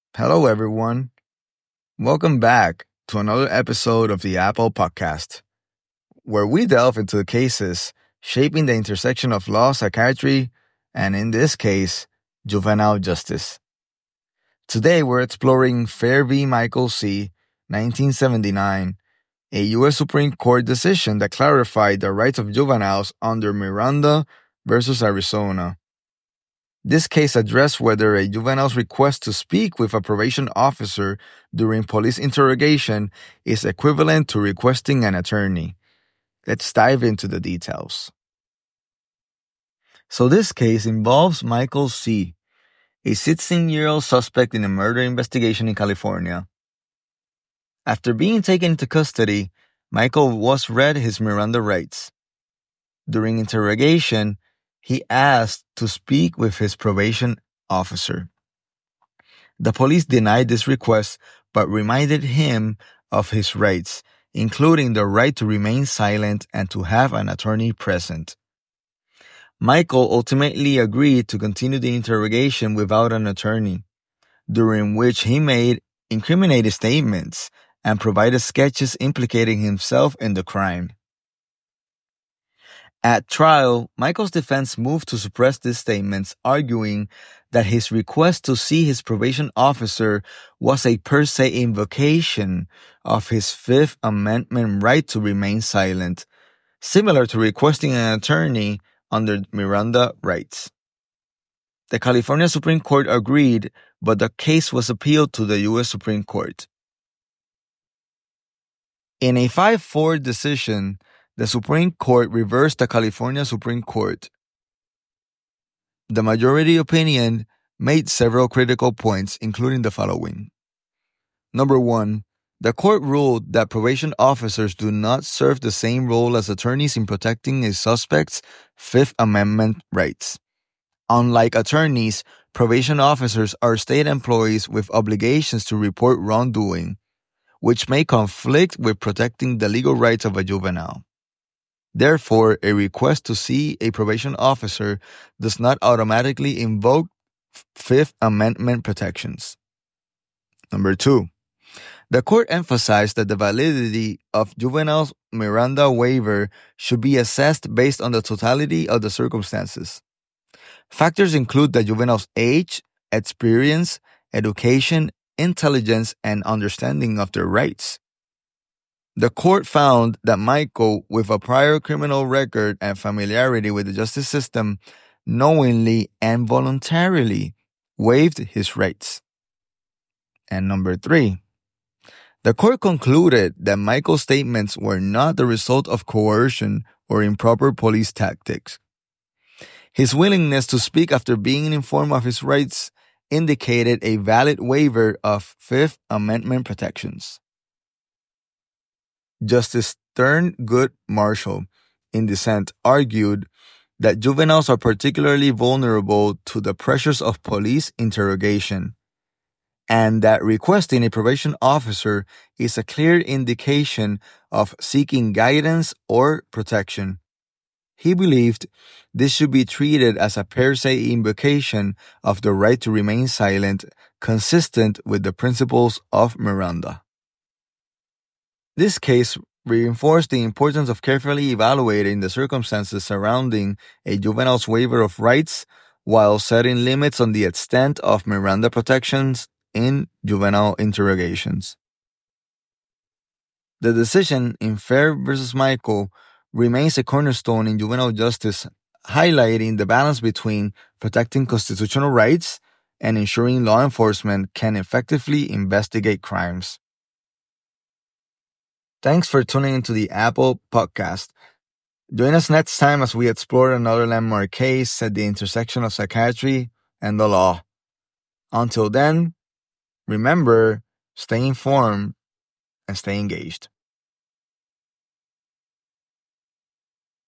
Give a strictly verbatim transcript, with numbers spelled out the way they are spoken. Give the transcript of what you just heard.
Hello, everyone. Welcome back to another episode of the Apple Podcast, where we delve into the cases shaping the intersection of law, psychiatry, and in this case, juvenile justice. Today, we're exploring Fair v. Michael C., nineteen seventy-nine, a U S Supreme Court decision that clarified the rights of juveniles under Miranda versus Arizona. This case addressed whether a juvenile's request to speak with a probation officer during police interrogation is equivalent to requesting an attorney. Let's dive into the details. So this case involves Michael C., a sixteen-year-old suspect in a murder investigation in California. After being taken into custody, Michael was read his Miranda rights. During interrogation, he asked to speak with his probation officer. The police denied this request, but reminded him of his rights, including the right to remain silent and to have an attorney present. Michael ultimately agreed to continue the interrogation without an attorney, during which he made incriminating statements and provided sketches implicating himself in the crime. At trial, Michael's defense moved to suppress these statements, arguing that his request to see his probation officer was a per se invocation of his Fifth Amendment right to remain silent, similar to requesting an attorney under Miranda rights. The California Supreme Court agreed, but the case was appealed to the U S Supreme Court. In a five four decision, the Supreme Court reversed the California Supreme Court. The majority opinion made several critical points, including the following. Number one, the court ruled that probation officers do not serve the same role as attorneys in protecting a suspect's Fifth Amendment rights. Unlike attorneys, probation officers are state employees with obligations to report wrongdoing, which may conflict with protecting the legal rights of a juvenile. Therefore, a request to see a probation officer does not automatically invoke Fifth Amendment protections. Number two, the court emphasized that the validity of juvenile's Miranda waiver should be assessed based on the totality of the circumstances. Factors include the juvenile's age, experience, education, intelligence, and understanding of their rights. The court found that Michael, with a prior criminal record and familiarity with the justice system, knowingly and voluntarily waived his rights. And number three, the court concluded that Michael's statements were not the result of coercion or improper police tactics. His willingness to speak after being informed of his rights indicated a valid waiver of Fifth Amendment protections. Justice Thurgood Marshall, in dissent, argued that juveniles are particularly vulnerable to the pressures of police interrogation, and that requesting a probation officer is a clear indication of seeking guidance or protection. He believed this should be treated as a per se invocation of the right to remain silent, consistent with the principles of Miranda. This case reinforced the importance of carefully evaluating the circumstances surrounding a juvenile's waiver of rights while setting limits on the extent of Miranda protections in juvenile interrogations. The decision in Fair versus Michael remains a cornerstone in juvenile justice, highlighting the balance between protecting constitutional rights and ensuring law enforcement can effectively investigate crimes. Thanks for tuning into the Apple Podcast. Join us next time as we explore another landmark case at the intersection of psychiatry and the law. Until then, remember, stay informed and stay engaged.